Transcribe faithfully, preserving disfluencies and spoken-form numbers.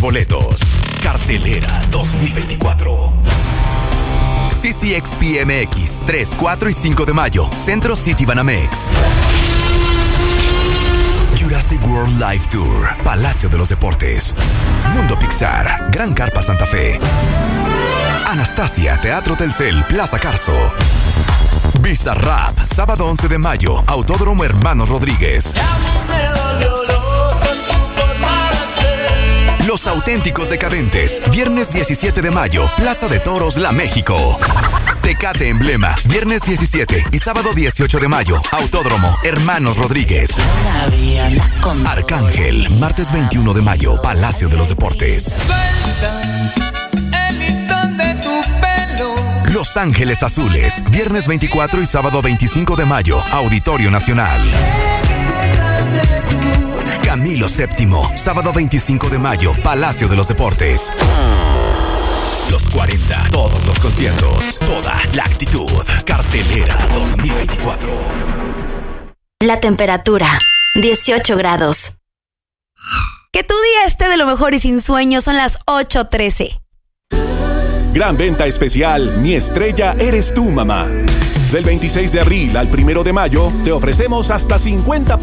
boletos. Cartelera dos mil veinticuatro. C C X P M X tres, cuatro y cinco de mayo. Centro City Banamex. Jurassic World Live Tour. Palacio de los Deportes. Mundo Pixar. Gran Carpa Santa Fe. Anastasia, Teatro Telcel, Plaza Carso. Bizarrap, sábado once de mayo, Autódromo Hermanos Rodríguez. Los Auténticos Decadentes, viernes diecisiete de mayo, Plaza de Toros, La México. Tecate Emblema, viernes diecisiete y sábado dieciocho de mayo, Autódromo Hermanos Rodríguez. Arcángel, martes veintiuno de mayo, Palacio de los Deportes. Los Ángeles Azules, viernes veinticuatro y sábado veinticinco de mayo, Auditorio Nacional. Camilo séptimo, sábado veinticinco de mayo, Palacio de los Deportes. Los cuarenta, todos los conciertos, toda la actitud. Cartelera dos mil veinticuatro. La temperatura, dieciocho grados. Que tu día esté de lo mejor y sin sueño. Son las ocho trece. Gran venta especial, Mi Estrella Eres Tú, Mamá. Del veintiséis de abril al primero de mayo, te ofrecemos hasta cincuenta